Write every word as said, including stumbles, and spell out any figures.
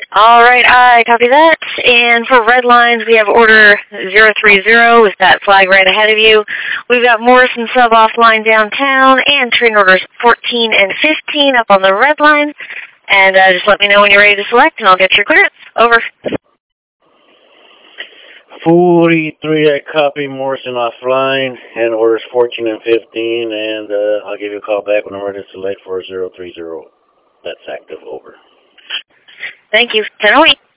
All right, I copy that. And for red lines, we have order zero three zero with that flag right ahead of you. We've got Morrison sub offline downtown and train orders fourteen and fifteen up on the red line. And uh, just let me know when you're ready to select, and I'll get your clearance. Over. forty-three, I copy Morrison offline and orders fourteen and fifteen, and uh, I'll give you a call back when I'm ready to select for zero three zero. That's active. Over. Thank you. ten oh eight.